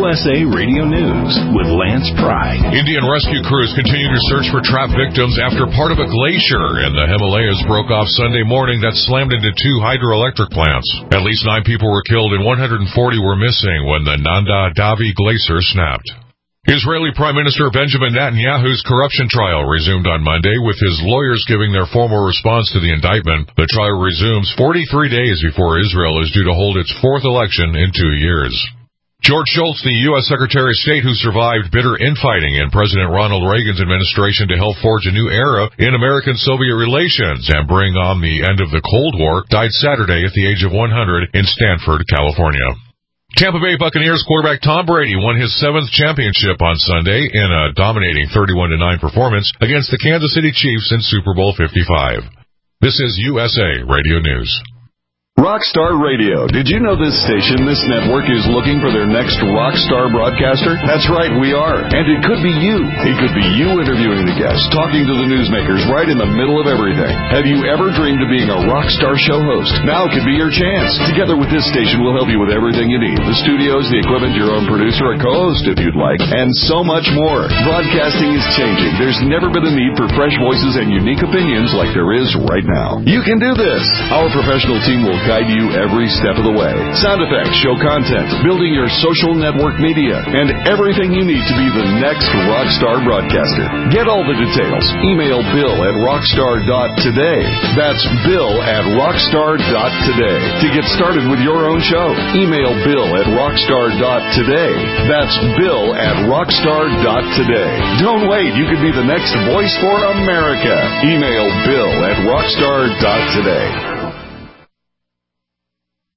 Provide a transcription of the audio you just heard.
USA Radio News with Lance Pride. Indian rescue crews continue to search for trapped victims after part of a glacier in the Himalayas broke off Sunday morning that slammed into 2 hydroelectric plants. At least 9 people were killed and 140 were missing when the Nanda Devi glacier snapped. Israeli Prime Minister Benjamin Netanyahu's corruption trial resumed on Monday, with his lawyers giving their formal response to the indictment. The trial resumes 43 days before Israel is due to hold its 4th election in 2 years. George Shultz, the U.S. Secretary of State who survived bitter infighting in President Ronald Reagan's administration to help forge a new era in American-Soviet relations and bring on the end of the Cold War, died Saturday at the age of 100 in Stanford, California. Tampa Bay Buccaneers quarterback Tom Brady won his 7th championship on Sunday in a dominating 31-9 performance against the Kansas City Chiefs in Super Bowl 55. This is USA Radio News. Rockstar Radio. Did you know this station, this network, is looking for their next rockstar broadcaster? That's right, we are. And it could be you. It could be you interviewing the guests, talking to the newsmakers right in the middle of everything. Have you ever dreamed of being a rockstar show host? Now could be your chance. Together with this station, we'll help you with everything you need. The studios, the equipment, your own producer, a co-host if you'd like, and so much more. Broadcasting is changing. There's never been a need for fresh voices and unique opinions like there is right now. You can do this. Our professional team will guide you every step of the way. Sound effects, show content, building your social network media, and everything you need to be the next rockstar broadcaster. Get all the details. Email bill@rockstar.today. That's bill@rockstar.today. To get started with your own show, email bill@rockstar.today. That's bill@rockstar.today. Don't wait. You could be the next voice for America. Email bill@rockstar.today.